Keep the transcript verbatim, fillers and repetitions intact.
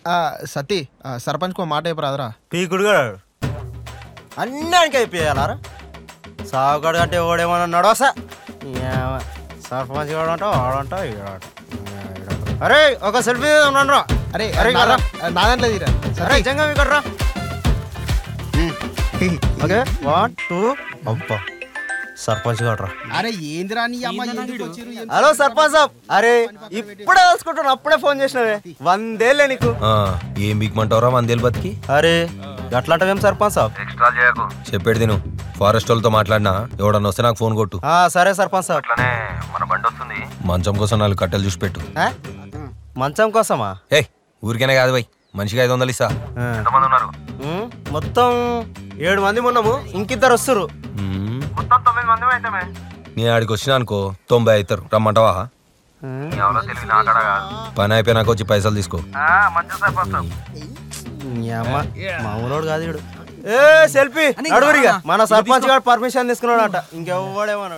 సతీ సర్పంచ్కి మాట అయిపోరాదరా. పీకుడుగా అన్నానికి అయిపోయాలారా. సాగుగాడు అంటే ఓడేమన్నా నడవసా సర్పంచ్ వాడంట వాడంట ఈడంట. అరే ఒక సెల్ఫీ ఉన్నాను. అరే అరే నా దాంట్లో తీరా. అరే జంగా ఇక్కడ ఓకే వన్ టూ అబ్బా సర్పంచ్ గారు. అరే ఏందిరా నీ అమ్మ. హలో సర్పంచ్ సాబ్. అరే ఇప్పుడే తెలుసుకుంటున్నా, అప్పుడే ఫోన్ చేసినవే. వందేళ్ళే నీకు. ఏం బిగ్మంటావురా వందేళ్ళు బతికి? అరే అట్లాంటివేం సర్పంచ్ సాబ్. ఎక్స్ట్రా చేయకు, చెప్పేది తిను. ఫారెస్ట్ వాళ్ళతో మాట్లాడినా ఎవడన్నా వస్తే నాకు ఫోన్ కొట్టు. సరే సర్పంచ్ సాబ్. మన బండి వస్తుంది, మంచం కోసం నాలుగు కట్టెలు చూసి పెట్టు. మంచం కోసమా? ఏ ఊరికేనే కాదు బై, మనిషికి ఐదు వందలు ఇస్తా. ఎంతమంది ఉన్నారు? మొత్తం ఏడు మంది ఉన్నాము, ఇంకిద్దరు వస్తారు. మొత్తం తొమ్మిది మంది అయితే నీ ఆడికి వచ్చినా అనుకో తొంభై అవుతారు. రమ్మంటావా? పని అయిపోయినాక వచ్చి పైసలు తీసుకో. మామూలోడు కాదు. ఏ సెల్ఫీ అడుగురిగా మన సర్పంచ్ గారు పర్మిషన్ తీసుకున్నాడట, ఇంకెవ్వడేమన్నాడు.